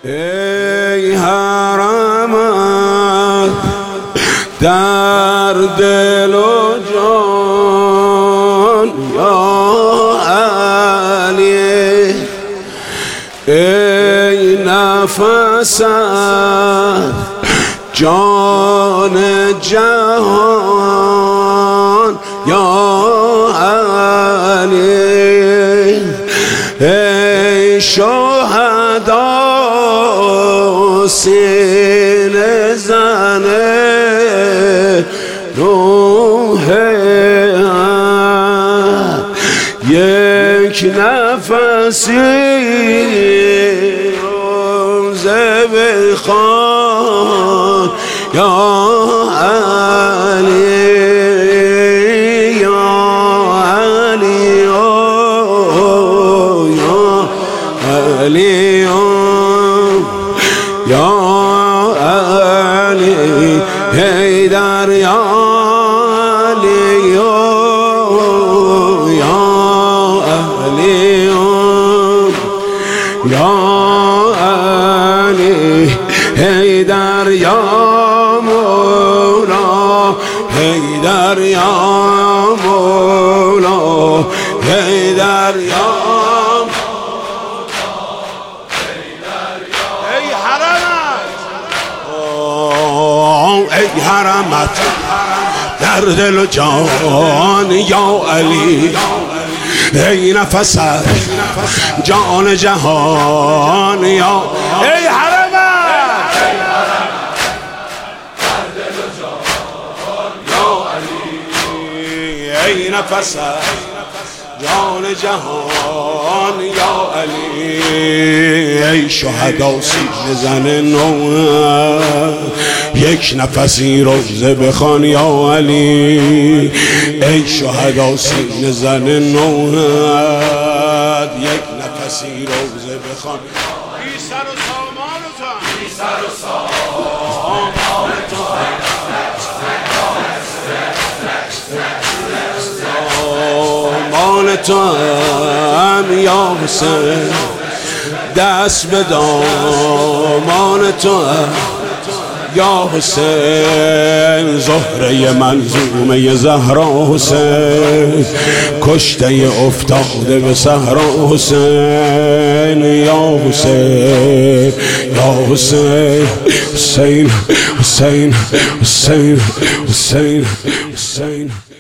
ای حرمت در دل و جان یا علی، ای نفست جان جهان یا علی، ای شهدا سینه زنه روح یک نفسی روزه بخوان یا علی، یا علی، یا علی، یا علی حیدر، یا علی، یا علی، یا علی حیدر، یا مولا حیدر، یا مولا حیدر، یا ای حرمت در دل و جان یا علی، ای نفست جان جهان یا ای حرمت در دل و جان یا علی، ای نفست جان جهان یا علی، ای شهدا سینه زن نوح یک نفسی روزه بخوان یا علی، ای شهدا سینه زن نوح یک نفسی روزه بخوان بی سر و سامانتان، بی سر و سامان تو هم یا حسین، دست به دامان تو یا حسین، زهره منظومه زهرا حسین، کشته افتاده به صحرا حسین، یا حسین، یا حسین، حسین، حسین، حسین، حسین، حسین.